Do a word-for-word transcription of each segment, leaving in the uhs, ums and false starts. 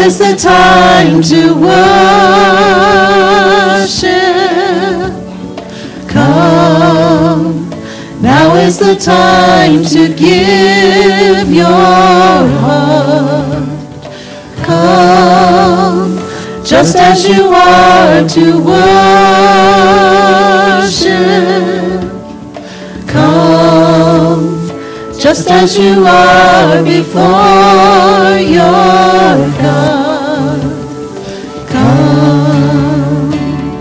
is the time to worship. Come. Now is the time to give your heart. Come, just as you are to worship. Come, just as you are before your God. Come.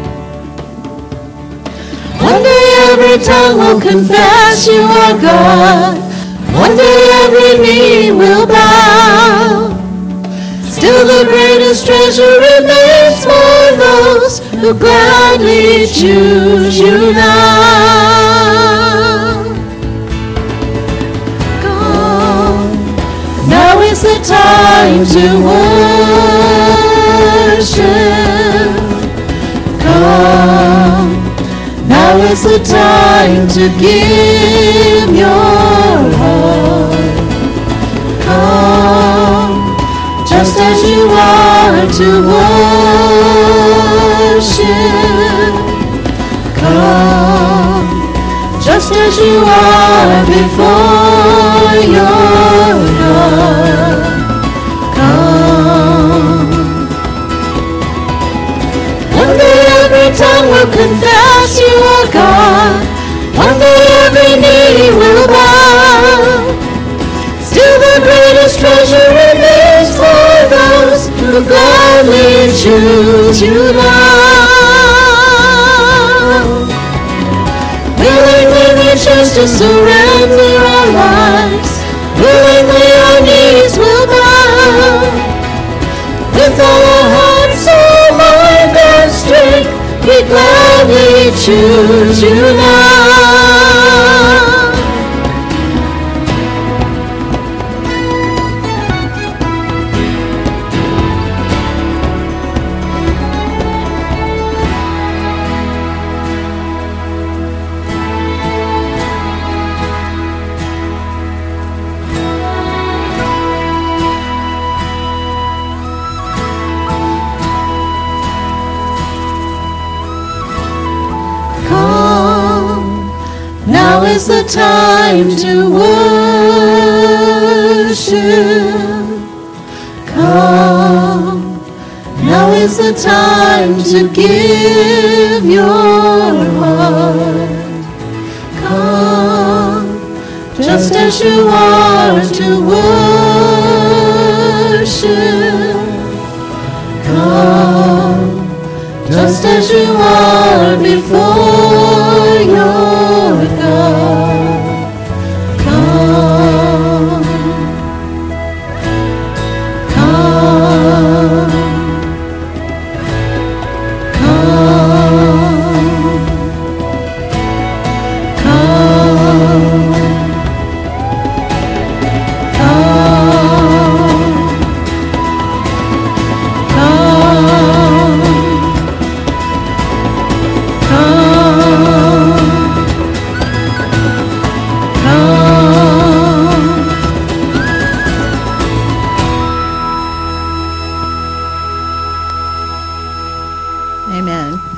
One day every tongue will confess you are God. One day every knee will bow. Still the greatest treasure remains for those who gladly choose you now. Come, now is the time to worship. Come, now is the time to give your heart. Come, just as you are to worship. Come, just as you are before your God. Come. One day every tongue will confess you are God. One day every knee will bow. Still the greatest treasure remains for those who gladly choose you now. Willingly we choose to surrender our lives. Willingly our knees will bow. With all our heart, soul, mind, and strength, we gladly choose you now. Now is the time to worship. Come. Now is the time to give your heart. Come, just as you are to worship. Come, just as you are before your God. Come, come, come, come, Amen.